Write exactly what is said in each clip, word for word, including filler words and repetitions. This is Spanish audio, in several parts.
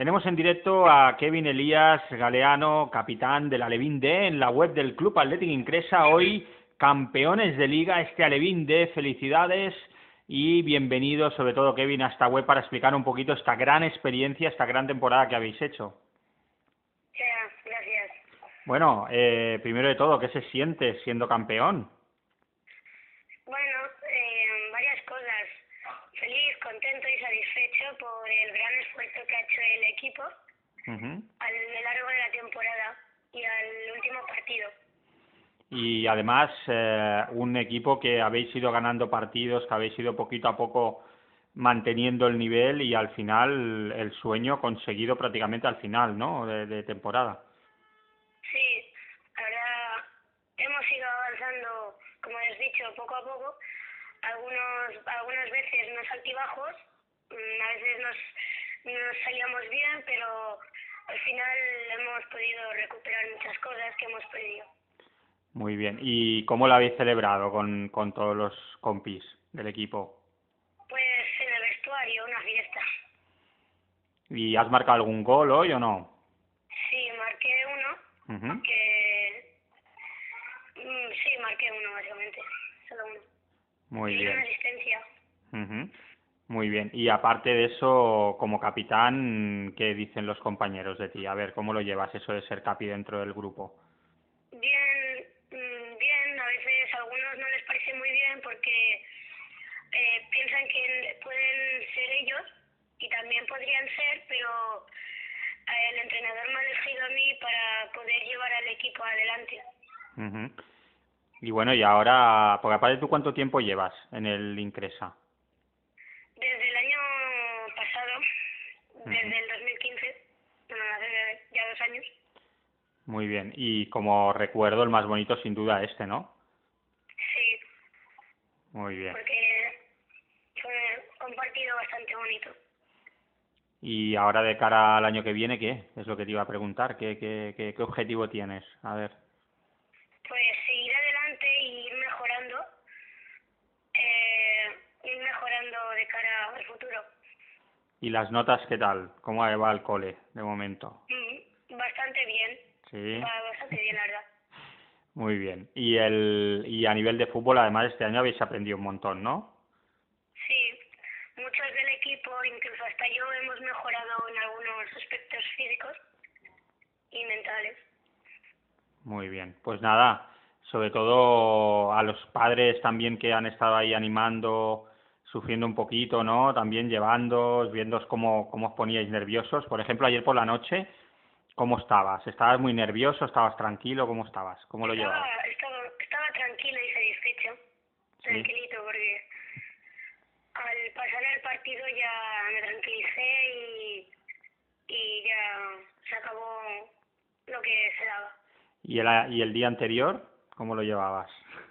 Tenemos en directo a Kevin Elías Galeano, capitán del Alevín D, en la web del Club Athletic Incresa. Hoy campeones de liga, este Alevín D. Felicidades y bienvenido, sobre todo Kevin, a esta web para explicar un poquito esta gran experiencia, esta gran temporada que habéis hecho. Ya, gracias. Bueno, eh, primero de todo, ¿qué se siente siendo campeón? Bueno, eh, varias cosas. Feliz, contento y satisfecho por el gran esfuerzo que ha hecho el equipo Uh-huh. a lo largo de la temporada y al último partido. Y además eh, un equipo que habéis ido ganando partidos, que habéis ido poquito a poco manteniendo el nivel y al final el sueño conseguido prácticamente al final, ¿no?, de, de temporada. Sí, ahora hemos ido avanzando, como has dicho, poco a poco. Algunos, algunas veces unos altibajos, a veces nos, nos salíamos bien, pero al final hemos podido recuperar muchas cosas que hemos perdido. Muy bien. ¿Y cómo lo habéis celebrado con, con todos los compis del equipo? Pues en el vestuario, una fiesta. ¿Y has marcado algún gol hoy o no? Sí, marqué uno, Uh-huh. que... mm, sí, marqué uno básicamente, solo uno. Muy Y bien. una asistencia. Uh-huh. Muy bien. Y aparte de eso, como capitán, ¿qué dicen los compañeros de ti? A ver, ¿cómo lo llevas eso de ser capi dentro del grupo? Bien, mm, bien, a veces a algunos no les parece muy bien porque eh, piensan que pueden ser ellos y también podrían ser, pero eh, el entrenador me ha elegido a mí para poder llevar al equipo adelante. Uh-huh. Y bueno, y ahora, porque aparte, ¿tú cuánto tiempo llevas en el Incresa? Desde el año pasado, Uh-huh. desde el dos mil quince, bueno, hace ya dos años. Muy bien. Y como recuerdo, el más bonito sin duda este, ¿no? Sí, Muy bien. porque fue un partido bastante bonito. Y ahora de cara al año que viene, ¿qué? Es lo que te iba a preguntar. ¿Qué, qué, qué, qué objetivo tienes? A ver. Pues seguir adelante y ir mejorando, eh, ir mejorando de cara al futuro. ¿Y las notas qué tal? ¿Cómo va el cole de momento? Mm, bastante bien, Sí. va bastante bien, la verdad. Muy bien. Y el y a nivel de fútbol, además, este año habéis aprendido un montón, ¿no? Sí, muchos del equipo, incluso hasta yo, hemos mejorado en algunos aspectos físicos y mentales. Muy bien. Pues nada, sobre todo a los padres también que han estado ahí animando, sufriendo un poquito, ¿no? También llevándoos, viéndoos cómo, cómo os poníais nerviosos. Por ejemplo, ayer por la noche, ¿cómo estabas? ¿Estabas muy nervioso? ¿Estabas tranquilo? ¿Cómo estabas? ¿Cómo lo Estaba, llevabas? estaba, estaba tranquilo y satisfecho, Sí. tranquilito, porque al pasar el partido ya me tranquilicé y, y ya se acabó lo que se daba. ¿Y el, y el día anterior, cómo lo llevabas?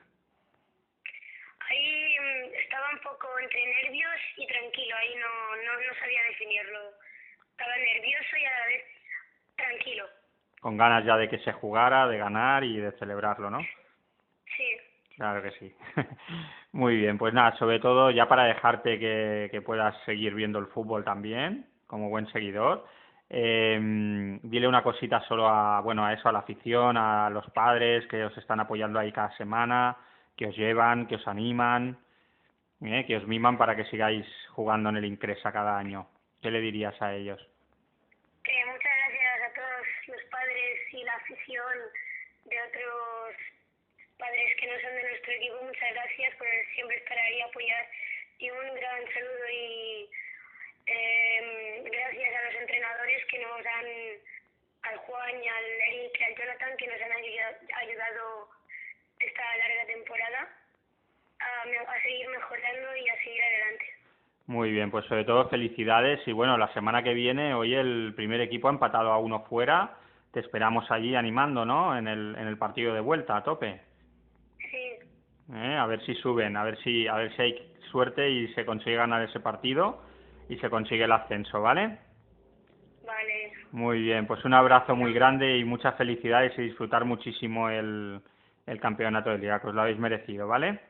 Ahí mm, estaba un poco entre nervios y tranquilo, ahí no, no, no sabía definirlo. Estaba nervioso y a la vez tranquilo. Con ganas ya de que se jugara, de ganar y de celebrarlo, ¿no? Sí, Claro que sí. Muy bien, pues nada, sobre todo ya para dejarte que, que puedas seguir viendo el fútbol también, como buen seguidor, eh, dile una cosita solo a, bueno, a eso, a la afición, a los padres que os están apoyando ahí cada semana, que os llevan, que os animan, eh, que os miman para que sigáis jugando en el Incresa cada año. ¿Qué le dirías a ellos? que muchas gracias a todos los padres y la afición de otros padres que no son de nuestro equipo, muchas gracias por siempre estar ahí y apoyar. Y un gran saludo y eh, gracias a los entrenadores que nos han, al Juan y al Eric y al Jonathan, que nos han ayudado, ayudado esta larga temporada a, a seguir mejorando y a seguir adelante. Muy bien, pues sobre todo felicidades y bueno, la semana que viene, hoy el primer equipo ha empatado a uno fuera, te esperamos allí animando, ¿no? En el, en el partido de vuelta, a tope. Sí, ¿Eh? A ver si suben, a ver si, a ver si hay suerte y se consigue ganar ese partido y se consigue el ascenso, ¿vale? vale. Muy bien, pues un abrazo muy grande y muchas felicidades y disfrutar muchísimo el, el campeonato de liga, que os lo habéis merecido, ¿vale?